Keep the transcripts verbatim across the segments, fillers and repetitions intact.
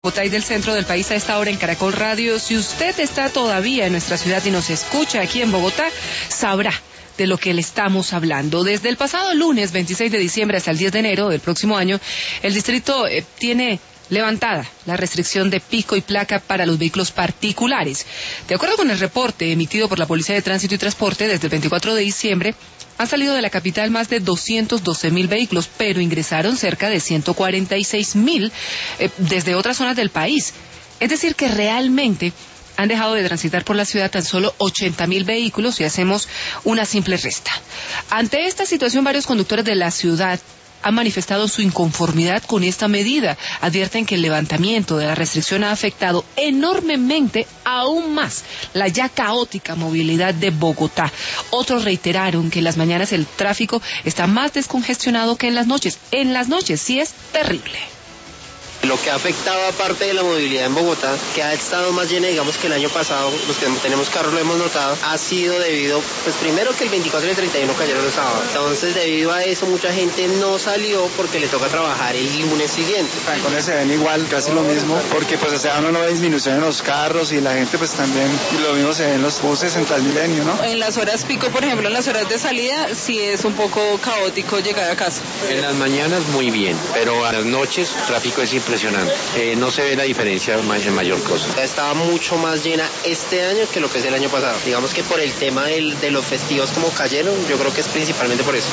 Bogotá y del centro del país a esta hora en Caracol Radio. Si usted está todavía en nuestra ciudad y nos escucha aquí en Bogotá, sabrá de lo que le estamos hablando. Desde el pasado lunes veintiséis de diciembre hasta el diez de enero del próximo año, el distrito eh, tiene levantada la restricción de pico y placa para los vehículos particulares. De acuerdo con el reporte emitido por la Policía de Tránsito y Transporte, desde el veinticuatro de diciembre han salido de la capital más de doscientos doce mil vehículos, pero ingresaron cerca de ciento cuarenta y seis mil eh, desde otras zonas del país. Es decir, que realmente han dejado de transitar por la ciudad tan solo ochenta mil vehículos si hacemos una simple resta. Ante esta situación, varios conductores de la ciudad han manifestado su inconformidad con esta medida. Advierten que el levantamiento de la restricción ha afectado enormemente aún más la ya caótica movilidad de Bogotá. Otros reiteraron que en las mañanas el tráfico está más descongestionado que en las noches. En las noches sí es terrible. Lo que ha afectado, aparte de la movilidad en Bogotá, que ha estado más llena, digamos, que el año pasado, los que tenemos carros lo hemos notado, ha sido debido, pues primero que el veinticuatro y el treinta y uno cayeron los sábados. Entonces, debido a eso, mucha gente no salió porque le toca trabajar el lunes siguiente. Con ese se ven igual, casi lo mismo, porque pues o sea, uno no ve disminución en los carros y la gente pues también, y lo mismo se ve en los buses en Transmilenio, ¿no? En las horas pico, por ejemplo, en las horas de salida, sí es un poco caótico llegar a casa. En las mañanas muy bien, pero a las noches el tráfico es impresionante. Eh, no se ve la diferencia en mayor cosa. Estaba mucho más llena este año que lo que es el año pasado. Digamos que por el tema del, de los festivos como cayeron, yo creo que es principalmente por eso.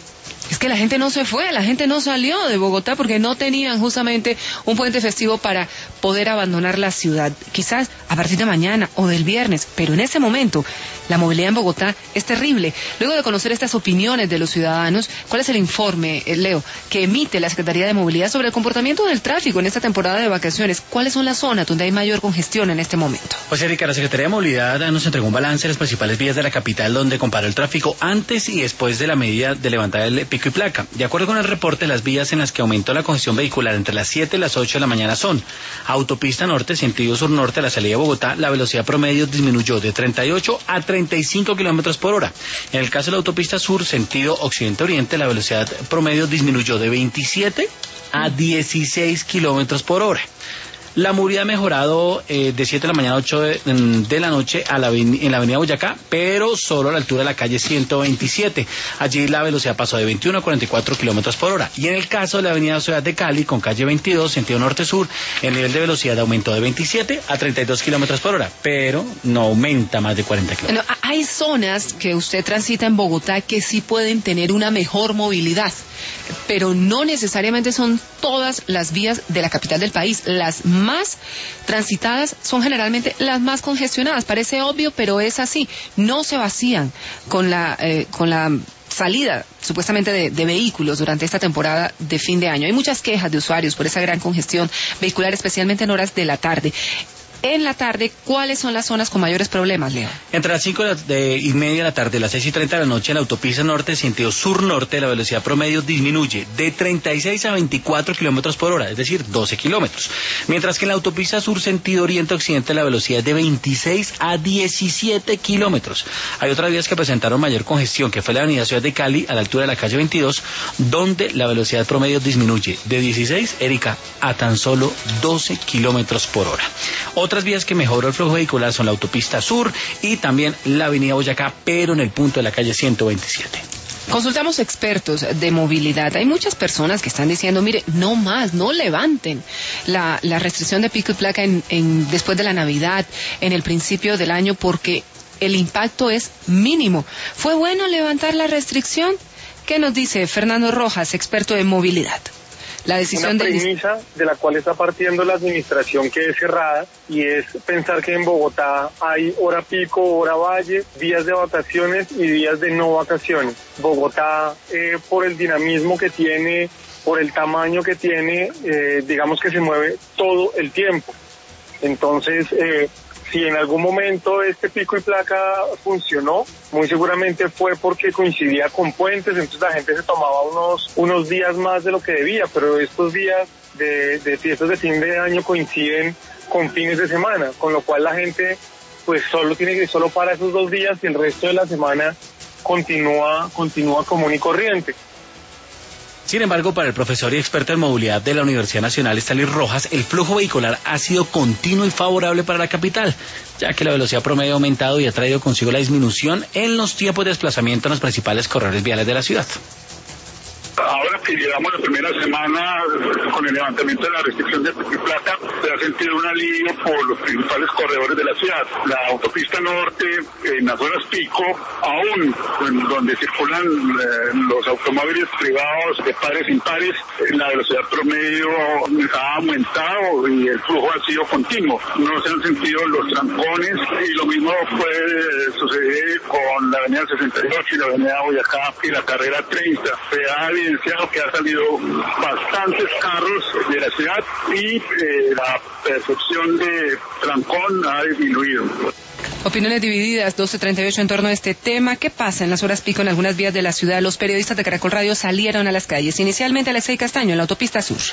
Es que la gente no se fue, la gente no salió de Bogotá porque no tenían justamente un puente festivo para poder abandonar la ciudad. Quizás a partir de mañana o del viernes, pero en ese momento la movilidad en Bogotá es terrible. Luego de conocer estas opiniones de los ciudadanos, ¿cuál es el informe, Leo, que emite la Secretaría de Movilidad sobre el comportamiento del tráfico en esta temporada de vacaciones? ¿Cuáles son las zonas donde hay mayor congestión en este momento? Pues Erika, la Secretaría de Movilidad nos entregó un balance de las principales vías de la capital donde comparó el tráfico antes y después de la medida de levantar el pico y placa. De acuerdo con el reporte, las vías en las que aumentó la congestión vehicular entre las siete y las ocho de la mañana son: autopista norte, sentido sur-norte, a la salida de Bogotá, la velocidad promedio disminuyó de treinta y ocho a treinta y cinco kilómetros por hora. En el caso de la autopista sur, sentido occidente-oriente, la velocidad promedio disminuyó de veintisiete a dieciséis kilómetros por hora. La movilidad ha mejorado eh, de siete de la mañana a ocho de, de la noche a la, en la avenida Boyacá, pero solo a la altura de la calle ciento veintisiete. Allí la velocidad pasó de veintiuno a cuarenta y cuatro kilómetros por hora. Y en el caso de la avenida Ciudad de Cali, con calle veintidós, sentido norte-sur, el nivel de velocidad aumentó de veintisiete a treinta y dos kilómetros por hora, pero no aumenta más de cuarenta kilómetros. Bueno, hay zonas que usted transita en Bogotá que sí pueden tener una mejor movilidad, pero no necesariamente son todas las vías de la capital del país. Las más transitadas son generalmente las más congestionadas. Parece obvio, pero es así. No se vacían con la eh, con la salida supuestamente de, de vehículos durante esta temporada de fin de año. Hay muchas quejas de usuarios por esa gran congestión vehicular, especialmente en horas de la tarde. En la tarde, ¿cuáles son las zonas con mayores problemas, Leo? Entre las cinco y media de la tarde y las seis y treinta de la noche, en la autopista norte, sentido sur-norte, la velocidad promedio disminuye de treinta y seis a veinticuatro kilómetros por hora, es decir, doce kilómetros. Mientras que en la autopista sur, sentido oriente-occidente, la velocidad es de veintiséis a diecisiete kilómetros. Hay otras vías que presentaron mayor congestión, que fue la avenida Ciudad de Cali, a la altura de la calle veintidós, donde la velocidad promedio disminuye de dieciséis, Erika, a tan solo doce kilómetros por hora. Otras vías que mejoró el flujo vehicular son la autopista sur y también la avenida Boyacá, pero en el punto de la calle ciento veintisiete. Consultamos expertos de movilidad. Hay muchas personas que están diciendo, mire, no más, no levanten la, la restricción de pico y placa en, en, después de la Navidad, en el principio del año, porque el impacto es mínimo. ¿Fue bueno levantar la restricción? ¿Qué nos dice Fernando Rojas, experto en movilidad? La decisión una premisa de... de la cual está partiendo la administración, que es cerrada, y es pensar que en Bogotá hay hora pico, hora valle, días de vacaciones y días de no vacaciones. Bogotá, eh, por el dinamismo que tiene, por el tamaño que tiene, eh, digamos que se mueve todo el tiempo. Entonces, eh, si en algún momento este pico y placa funcionó, muy seguramente fue porque coincidía con puentes, entonces la gente se tomaba unos unos días más de lo que debía, pero estos días de, de fiestas de fin de año coinciden con fines de semana, con lo cual la gente pues solo tiene que solo para esos dos días y el resto de la semana continúa continúa común y corriente. Sin embargo, para el profesor y experto en movilidad de la Universidad Nacional, Stanley Rojas, el flujo vehicular ha sido continuo y favorable para la capital, ya que la velocidad promedio ha aumentado y ha traído consigo la disminución en los tiempos de desplazamiento en los principales corredores viales de la ciudad. Ahora que llevamos la primera semana con el levantamiento de la restricción de pico y placa, se ha sentido un alivio por los principales corredores de la ciudad. La autopista norte, en las horas pico, aún en donde circulan eh, los automóviles privados de pares impares, la velocidad promedio ha aumentado y el flujo ha sido continuo. No se han sentido los trancones y lo mismo puede suceder con la avenida sesenta y ocho y la avenida Boyacá y la carrera treinta. Se ha evidenciado que ha salido bastantes carros de la ciudad y eh, la percepción de trancón ha disminuido. Opiniones divididas, doce treinta y ocho en torno a este tema. ¿Qué pasa en las horas pico en algunas vías de la ciudad? Los periodistas de Caracol Radio salieron a las calles. Inicialmente Alexei Castaño en la autopista sur.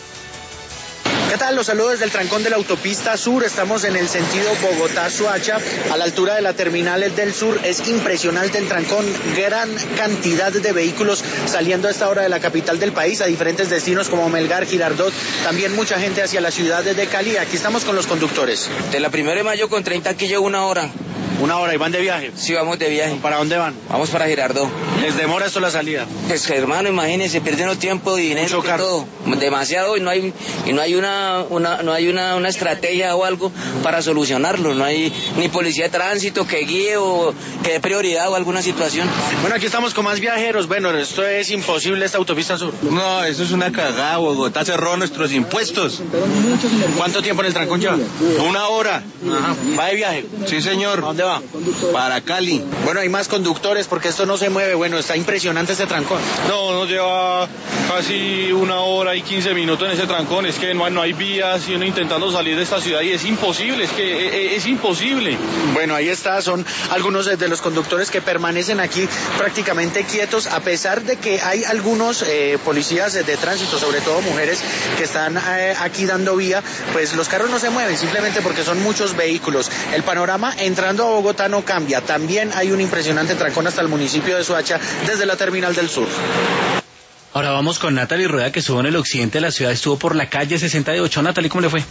¿Qué tal? Los saludos desde el trancón de la autopista sur. Estamos en el sentido Bogotá-Soacha, a la altura de la terminal del sur. Es impresionante el trancón, gran cantidad de vehículos saliendo a esta hora de la capital del país a diferentes destinos como Melgar, Girardot, también mucha gente hacia la ciudad de Cali. Aquí estamos con los conductores. De la primera de mayo con treinta aquí llevo una hora. ¿Una hora y van de viaje? Sí, vamos de viaje. ¿Para dónde van? Vamos para Girardot. ¿Les demora esto la salida? Pues hermano, imagínense, pierden tiempo y dinero y todo. Demasiado y no hay y no hay una, una no hay una, una estrategia o algo para solucionarlo. No hay ni policía de tránsito que guíe o que dé prioridad o alguna situación. Bueno, aquí estamos con más viajeros. Bueno, esto es imposible, esta autopista sur. No, eso es una cagada. Bogotá cerró nuestros impuestos. ¿Cuánto tiempo en el trancón lleva? Una hora. Ajá. ¿Va de viaje? Sí, señor. ¿A dónde va? Para Cali. Bueno, hay más conductores porque esto no se mueve. Bueno, está impresionante este trancón. No, nos lleva casi una hora y quince minutos en ese trancón. Es que no hay, no hay vías y uno intentando salir de esta ciudad y es imposible, es que es, es imposible. Bueno, ahí está, son algunos de los conductores que permanecen aquí prácticamente quietos, a pesar de que hay algunos eh, policías de tránsito, sobre todo mujeres, que están eh, aquí dando vía. Pues los carros no se mueven simplemente porque son muchos vehículos. El panorama entrando a Bogotá no cambia. También hay un impresionante trancón hasta el municipio de Soacha desde la terminal del sur. Ahora vamos con Natalie Rueda, que estuvo en el occidente de la ciudad, estuvo por la calle sesenta y ocho. Natalie, ¿cómo le fue?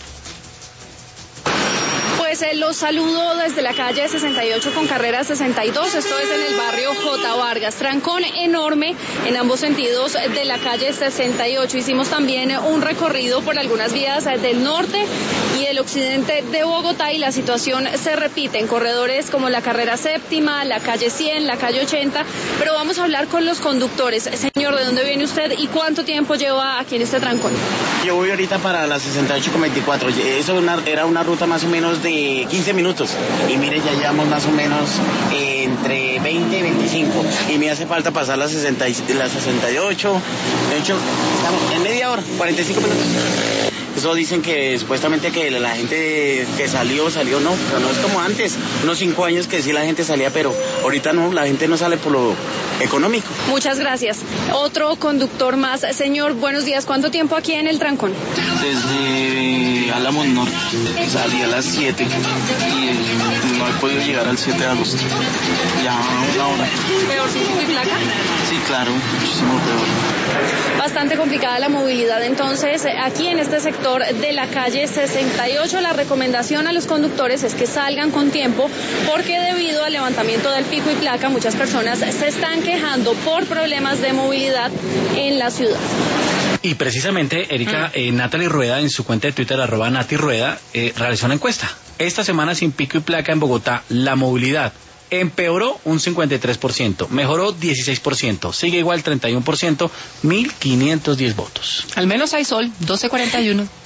Pues eh, los saludo desde la calle sesenta y ocho con carrera sesenta y dos, esto es en el barrio J. Vargas, trancón enorme en ambos sentidos de la calle sesenta y ocho. Hicimos también un recorrido por algunas vías del norte y el occidente de Bogotá y la situación se repite en corredores como la carrera séptima, la calle cien, la calle ochenta, pero vamos a hablar con los conductores. Señor, ¿de dónde viene usted y cuánto tiempo lleva aquí en este trancón? Yo voy ahorita para la sesenta y ocho con veinticuatro, eso una, era una ruta más o menos de quince minutos y mire, ya llevamos más o menos eh, entre veinte y veinticinco y me hace falta pasar la, sesenta, la sesenta y ocho, de hecho estamos en media hora, cuarenta y cinco minutos. Eso dicen que supuestamente que la gente que salió, salió no, pero no es como antes, unos cinco años que sí la gente salía, pero ahorita no, la gente no sale por lo económico. Muchas gracias. Otro conductor más. Señor, buenos días, ¿cuánto tiempo aquí en el trancón? Desde Álamos Norte, salí a las siete y no he podido llegar al siete de agosto, ya una hora. ¿Peor sin pico y placa? Sí, claro, muchísimo peor. Bastante complicada la movilidad entonces aquí en este sector de la calle sesenta y ocho. La recomendación a los conductores es que salgan con tiempo porque debido al levantamiento del pico y placa muchas personas se están quejando por problemas de movilidad en la ciudad. Y precisamente, Erika, eh, Natalie Rueda, en su cuenta de Twitter, arroba Nati Rueda, eh, realizó una encuesta. Esta semana sin pico y placa en Bogotá, la movilidad empeoró un cincuenta y tres por ciento, mejoró dieciséis por ciento, sigue igual treinta y uno por ciento, mil quinientos diez votos. Al menos hay sol, doce cuarenta y uno.